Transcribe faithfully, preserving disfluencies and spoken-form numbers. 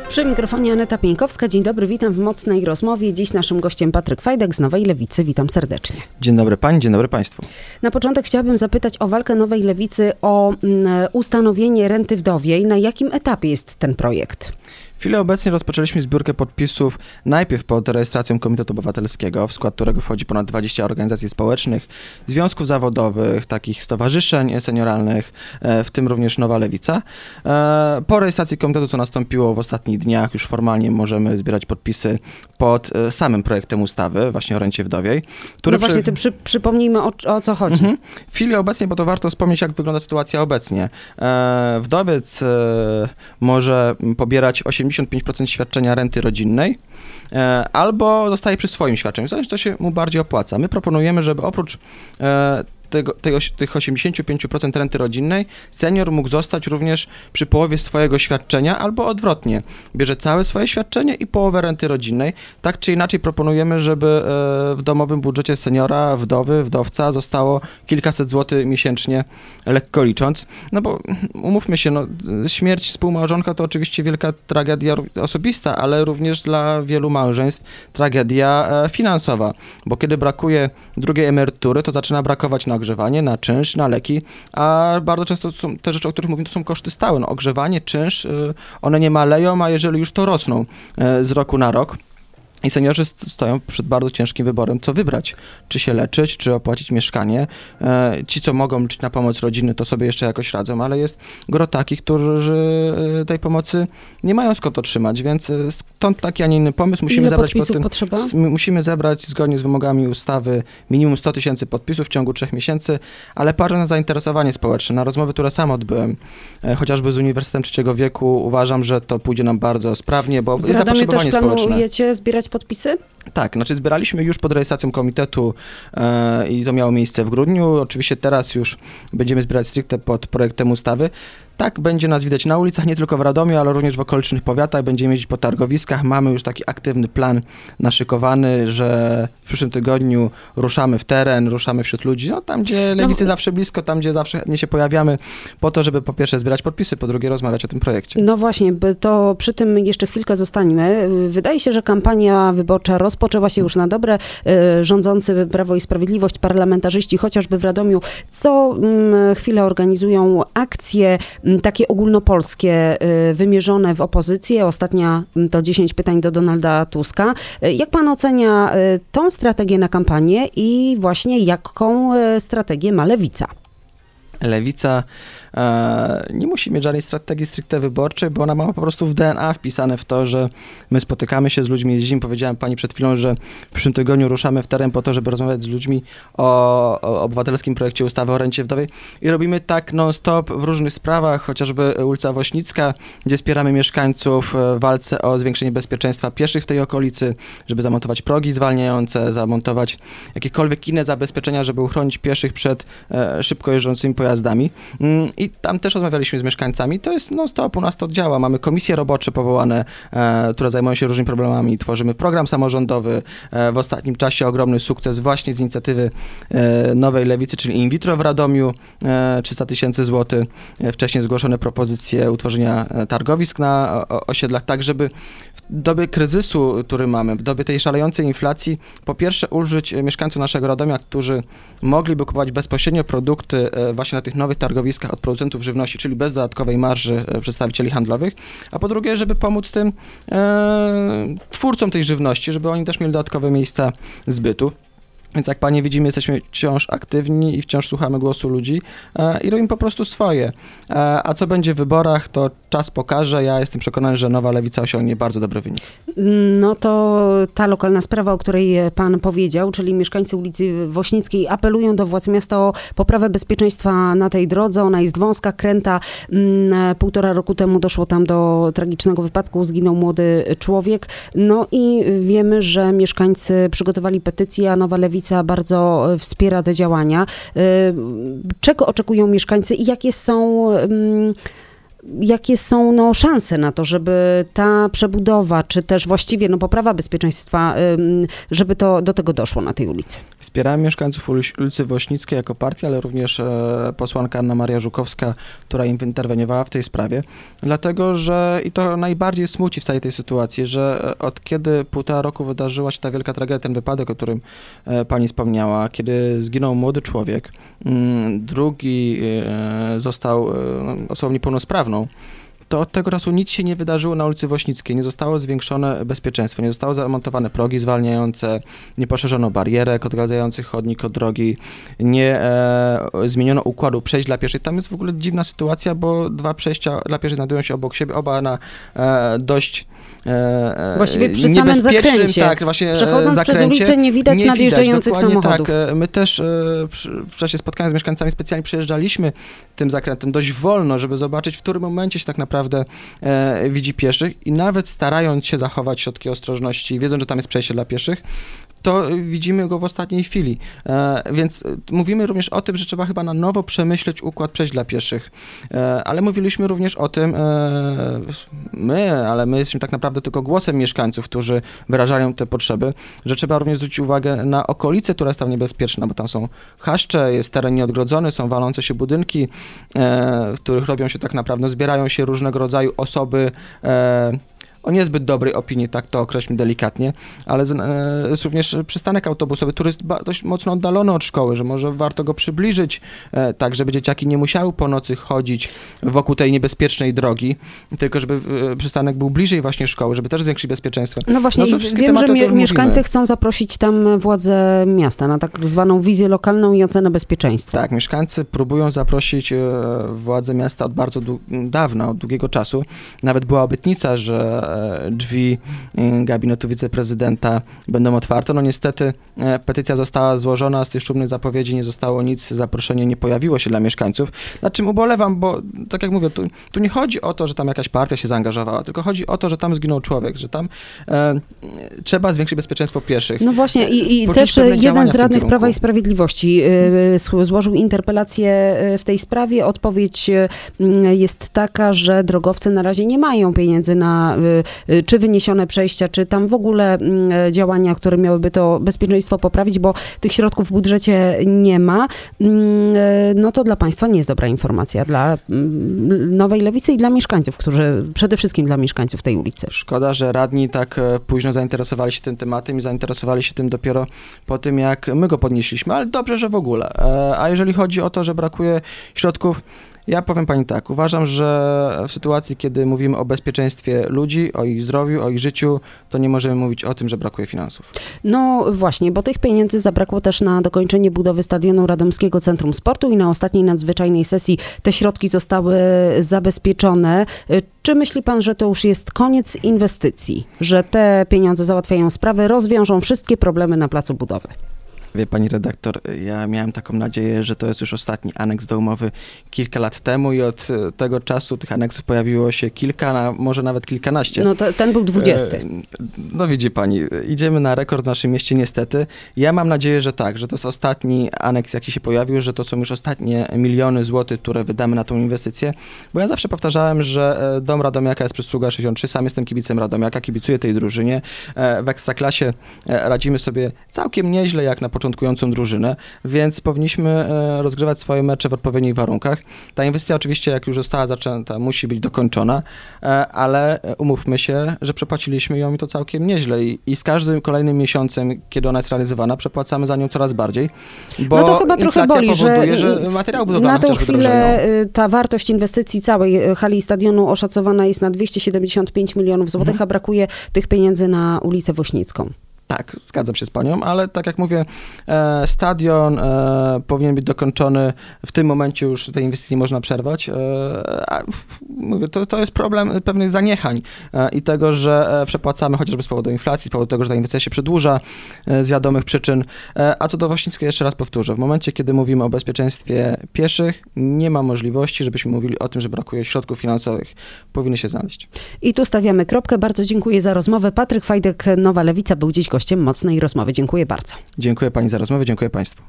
Przy mikrofonie Aneta Pieńkowska. Dzień dobry, witam w Mocnej Rozmowie. Dziś naszym gościem Patryk Fajdek z Nowej Lewicy. Witam serdecznie. Dzień dobry pani, dzień dobry państwu. Na początek chciałabym zapytać o walkę Nowej Lewicy o mm, ustanowienie renty wdowiej. Na jakim etapie jest ten projekt? W chwili obecnej rozpoczęliśmy zbiórkę podpisów najpierw pod rejestracją Komitetu Obywatelskiego, w skład którego wchodzi ponad dwadzieścia organizacji społecznych, związków zawodowych, takich stowarzyszeń senioralnych, w tym również Nowa Lewica. Po rejestracji komitetu, co nastąpiło w ostatnich dniach, już formalnie możemy zbierać podpisy pod samym projektem ustawy, właśnie o rencie wdowiej. Który no właśnie, przy... przy, przypomnijmy o, o co chodzi. Mhm. W chwili obecnej, bo to warto wspomnieć, jak wygląda sytuacja obecnie. Wdowiec może pobierać osiemdziesiąt pięć procent świadczenia renty rodzinnej, e, albo zostaje przy swoim świadczeniu. Zależy, to się mu bardziej opłaca. My proponujemy, żeby oprócz e, tego, tego, tych osiemdziesiąt pięć procent renty rodzinnej senior mógł zostać również przy połowie swojego świadczenia, albo odwrotnie. Bierze całe swoje świadczenie i połowę renty rodzinnej. Tak czy inaczej proponujemy, żeby e, w domowym budżecie seniora, wdowy, wdowca zostało kilkaset złotych miesięcznie, lekko licząc. No bo umówmy się, no, śmierć współmałżonka to oczywiście wielka tragedia osobista, ale również dla wielu małżeństw tragedia e, finansowa, bo kiedy brakuje drugiej emerytury, to zaczyna brakować na ogrzewanie, na czynsz, na leki, a bardzo często są te rzeczy, o których mówimy, to są koszty stałe. No, ogrzewanie, czynsz, one nie maleją, a jeżeli już to rosną z roku na rok. I seniorzy stoją przed bardzo ciężkim wyborem, co wybrać. Czy się leczyć, czy opłacić mieszkanie. Ci, co mogą liczyć na pomoc rodziny, to sobie jeszcze jakoś radzą, ale jest gro takich, którzy tej pomocy nie mają skąd otrzymać, więc stąd taki, a nie inny pomysł. Musimy Ile zebrać podpisów pod tym, potrzeba? Musimy zebrać zgodnie z wymogami ustawy minimum sto tysięcy podpisów w ciągu trzech miesięcy, ale patrzę na zainteresowanie społeczne, na rozmowy, które sam odbyłem, chociażby z Uniwersytetem Trzeciego Wieku, uważam, że to pójdzie nam bardzo sprawnie, bo w jest zapotrzebowanie społeczne. też planujecie zbierać podpisy? Tak, znaczy zbieraliśmy już pod rejestracją komitetu e, i to miało miejsce w grudniu. Oczywiście teraz już będziemy zbierać stricte pod projektem ustawy. Tak, będzie nas widać na ulicach, nie tylko w Radomiu, ale również w okolicznych powiatach. Będziemy jeździć po targowiskach. Mamy już taki aktywny plan naszykowany, że w przyszłym tygodniu ruszamy w teren, ruszamy wśród ludzi. No tam, gdzie Lewicy no, zawsze blisko, tam, gdzie zawsze nie się pojawiamy, po to, żeby po pierwsze zbierać podpisy, po drugie rozmawiać o tym projekcie. No właśnie, to przy tym jeszcze chwilkę zostańmy. Wydaje się, że kampania wyborcza rozpoczęła się już na dobre. Rządzący Prawo i Sprawiedliwość, parlamentarzyści, chociażby w Radomiu, co chwilę organizują akcje takie ogólnopolskie, wymierzone w opozycję. Ostatnia to dziesięć pytań do Donalda Tuska. Jak pan ocenia tą strategię na kampanię i właśnie jaką strategię ma Lewica? Lewica e, nie musi mieć żadnej strategii stricte wyborczej, bo ona ma po prostu w D N A wpisane w to, że my spotykamy się z ludźmi, jeździmy. Powiedziałem pani przed chwilą, że w przyszłym tygodniu ruszamy w teren po to, żeby rozmawiać z ludźmi o, o obywatelskim projekcie ustawy o rencie wdowej i robimy tak non-stop w różnych sprawach, chociażby ulica Wośnicka, gdzie wspieramy mieszkańców w walce o zwiększenie bezpieczeństwa pieszych w tej okolicy, żeby zamontować progi zwalniające, zamontować jakiekolwiek inne zabezpieczenia, żeby uchronić pieszych przed e, szybko jeżdżącymi pojazdami. Pojazdami. I tam też rozmawialiśmy z mieszkańcami. To jest non-stop, u nas to działa. Mamy komisje robocze powołane, e, które zajmują się różnymi problemami. Tworzymy program samorządowy. E, w ostatnim czasie ogromny sukces właśnie z inicjatywy e, Nowej Lewicy, czyli in vitro w Radomiu, e, trzysta tysięcy złotych. E, wcześniej zgłoszone propozycje utworzenia targowisk na o, osiedlach, tak żeby w dobie kryzysu, który mamy, w dobie tej szalejącej inflacji, po pierwsze ulżyć mieszkańcom naszego Radomia, którzy mogliby kupować bezpośrednio produkty e, właśnie na tych nowych targowiskach od producentów żywności, czyli bez dodatkowej marży przedstawicieli handlowych, a po drugie, żeby pomóc tym e, twórcom tej żywności, żeby oni też mieli dodatkowe miejsca zbytu. Więc jak panie widzimy, jesteśmy wciąż aktywni i wciąż słuchamy głosu ludzi e, i robimy po prostu swoje. E, a co będzie w wyborach, to czas pokaże. Ja jestem przekonany, że Nowa Lewica osiągnie bardzo dobry wynik. No to ta lokalna sprawa, o której pan powiedział, czyli mieszkańcy ulicy Wośnickiej apelują do władz miasta o poprawę bezpieczeństwa na tej drodze. Ona jest wąska, kręta. Półtora roku temu doszło tam do tragicznego wypadku, zginął młody człowiek. No i wiemy, że mieszkańcy przygotowali petycję, a Nowa Lewica bardzo wspiera te działania. Czego oczekują mieszkańcy i jakie są jakie są no, szanse na to, żeby ta przebudowa, czy też właściwie no, poprawa bezpieczeństwa, ym, żeby to do tego doszło na tej ulicy? Wspieramy mieszkańców ulicy Wośnickiej jako partia, ale również e, posłanka Anna Maria Żukowska, która im interweniowała w tej sprawie, dlatego że i to najbardziej smuci w całej tej sytuacji, że od kiedy półtora roku wydarzyła się ta wielka tragedia, ten wypadek, o którym e, pani wspomniała, kiedy zginął młody człowiek, m, drugi e, został e, osobą niepełnosprawną, to od tego czasu nic się nie wydarzyło na ulicy Wośnickiej, nie zostało zwiększone bezpieczeństwo, nie zostało zamontowane progi zwalniające, nie poszerzono barierek odgradzających chodnik od drogi, nie e, zmieniono układu przejść dla pieszych. Tam jest w ogóle dziwna sytuacja, bo dwa przejścia dla pieszych znajdują się obok siebie, oba na e, dość e, Właściwie przy samym zakręcie. Tak, właśnie Przechodząc zakręcie, przez ulicę nie widać nie nadjeżdżających widać, samochodów. Tak, my też e, przy, w czasie spotkania z mieszkańcami specjalnie przejeżdżaliśmy tym zakrętem dość wolno, żeby zobaczyć, w którym momencie się tak naprawdę e, widzi pieszych i nawet starając się zachować środki ostrożności, wiedząc, że tam jest przejście dla pieszych, to widzimy go w ostatniej chwili. E, więc mówimy również o tym, że trzeba chyba na nowo przemyśleć układ przejść dla pieszych. E, ale mówiliśmy również o tym, e, my, ale my jesteśmy tak naprawdę tylko głosem mieszkańców, którzy wyrażają te potrzeby, że trzeba również zwrócić uwagę na okolicę, która jest tam niebezpieczna, bo tam są chaszcze, jest teren nieodgrodzony, są walące się budynki, e, w których robią się tak naprawdę, zbierają się różnego rodzaju osoby, e, o niezbyt dobrej opinii, tak to określmy delikatnie, ale z, e, jest również przystanek autobusowy, który jest ba, dość mocno oddalony od szkoły, że może warto go przybliżyć, e, tak żeby dzieciaki nie musiały po nocy chodzić wokół tej niebezpiecznej drogi, tylko żeby e, przystanek był bliżej właśnie szkoły, żeby też zwiększyć bezpieczeństwo. No właśnie, no, wiem, że mie- mieszkańcy chcą zaprosić tam władze miasta na tak zwaną wizję lokalną i ocenę bezpieczeństwa. Tak, mieszkańcy próbują zaprosić e, władze miasta od bardzo dłu- dawna, od długiego czasu. Nawet była obietnica, że drzwi gabinetu wiceprezydenta będą otwarte. No niestety petycja została złożona, z tej szumnej zapowiedzi nie zostało nic, zaproszenie nie pojawiło się dla mieszkańców, nad czym ubolewam, bo tak jak mówię, tu, tu nie chodzi o to, że tam jakaś partia się zaangażowała, tylko chodzi o to, że tam zginął człowiek, że tam e, trzeba zwiększyć bezpieczeństwo pieszych. No właśnie i, i też jeden z radnych Prawa i Sprawiedliwości y, złożył interpelację w tej sprawie. Odpowiedź y, jest taka, że drogowcy na razie nie mają pieniędzy na y, czy wyniesione przejścia, czy tam w ogóle działania, które miałyby to bezpieczeństwo poprawić, bo tych środków w budżecie nie ma, no to dla państwa nie jest dobra informacja. Dla Nowej Lewicy i dla mieszkańców, którzy, przede wszystkim dla mieszkańców tej ulicy. Szkoda, że radni tak późno zainteresowali się tym tematem i zainteresowali się tym dopiero po tym, jak my go podnieśliśmy, ale dobrze, że w ogóle. A jeżeli chodzi o to, że brakuje środków, ja powiem pani tak, uważam, że w sytuacji, kiedy mówimy o bezpieczeństwie ludzi, o ich zdrowiu, o ich życiu, to nie możemy mówić o tym, że brakuje finansów. No właśnie, bo tych pieniędzy zabrakło też na dokończenie budowy stadionu Radomskiego Centrum Sportu i na ostatniej nadzwyczajnej sesji te środki zostały zabezpieczone. Czy myśli pan, że to już jest koniec inwestycji, że te pieniądze załatwiają sprawę, rozwiążą wszystkie problemy na placu budowy? Wie pani redaktor, ja miałem taką nadzieję, że to jest już ostatni aneks do umowy kilka lat temu i od tego czasu tych aneksów pojawiło się kilka, na, może nawet kilkanaście. No to, ten był dwudziesty. No widzi pani, idziemy na rekord w naszym mieście niestety. Ja mam nadzieję, że tak, że to jest ostatni aneks, jaki się pojawił, że to są już ostatnie miliony złotych, które wydamy na tą inwestycję, bo ja zawsze powtarzałem, że Dom Radomiaka jest przysługa sześćdziesiąt trzy, sam jestem kibicem Radomiaka, kibicuję tej drużynie. W Ekstraklasie radzimy sobie całkiem nieźle, jak na początkującą drużynę, więc powinniśmy rozgrywać swoje mecze w odpowiednich warunkach. Ta inwestycja oczywiście, jak już została zaczęta, musi być dokończona, ale umówmy się, że przepłaciliśmy ją i to całkiem nieźle i, i z każdym kolejnym miesiącem, kiedy ona jest realizowana, przepłacamy za nią coraz bardziej, bo no to chyba trochę boli, powoduje, że, że materiał budowlany na tą chwilę drożeją. Ta wartość inwestycji całej hali i stadionu oszacowana jest na dwieście siedemdziesiąt pięć milionów złotych, mhm. a brakuje tych pieniędzy na ulicę Wośnicką. Tak, zgadzam się z panią, ale tak jak mówię, e, stadion e, powinien być dokończony. W tym momencie już tej inwestycji nie można przerwać. E, a, mówię, to, to jest problem pewnych zaniechań e, i tego, że e, przepłacamy chociażby z powodu inflacji, z powodu tego, że ta inwestycja się przedłuża e, z wiadomych przyczyn. E, a co do Wośnickiej, jeszcze raz powtórzę, w momencie, kiedy mówimy o bezpieczeństwie pieszych, nie ma możliwości, żebyśmy mówili o tym, że brakuje środków finansowych. Powinny się znaleźć. I tu stawiamy kropkę. Bardzo dziękuję za rozmowę. Patryk Fajdek, Nowa Lewica, był dziś gościem mocnej rozmowy. Dziękuję bardzo. Dziękuję pani za rozmowę, dziękuję państwu.